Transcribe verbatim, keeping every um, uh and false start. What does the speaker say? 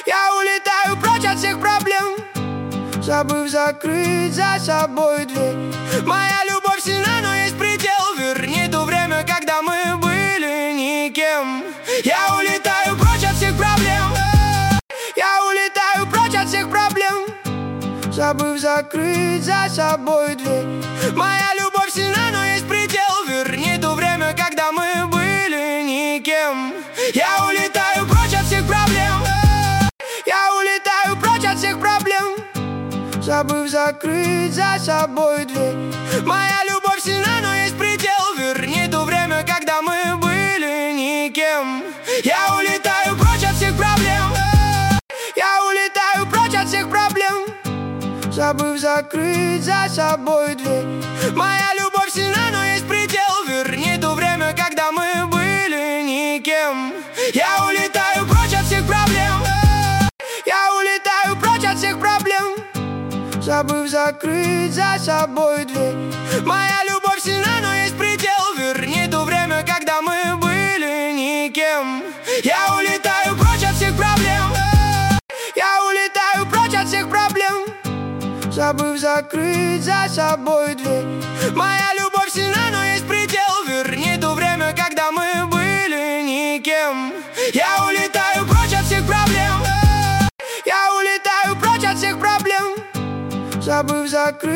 Я улетаю прочь от всех проблем, забыв закрыть за собой дверь. Моя любовь сильна, но есть предел. Верни то время, когда мы были никем. Я улетаю прочь от всех проблем. Я улетаю прочь от всех проблем, забыв закрыть за собой дверь. Моя любовь сильна, но есть предел. Верни то время, когда мы были никем. Я улетаю прочь от всех проблем. Я улетаю прочь от всех проблем, забыв закрыть за собой дверь. Моя любовь сильна, но есть предел. Верни то время, когда мы были никем. Я улетаю прочь от всех проблем. Я улетаю прочь от всех проблем, забыв закрыть за собой дверь. Моя любовь сильна, но есть предел. Верни то время, когда мы были никем. Я улетаю прочь от всех проблем. Я улетаю прочь от всех проблем, забыв закрыть за собой дверь. Моя любовь сильна, но есть предел. Верни то время, когда мы были никем. Я улетаю прочь от всех проблем. Я улетаю прочь от всех проблем, забыв закрыть за собой дверь. Моя любовь сильна, но есть предел. Верни то время, когда мы были никем. Я улетаю прочь от всех проблем. Я улетаю прочь от всех проблем, забыв закрыть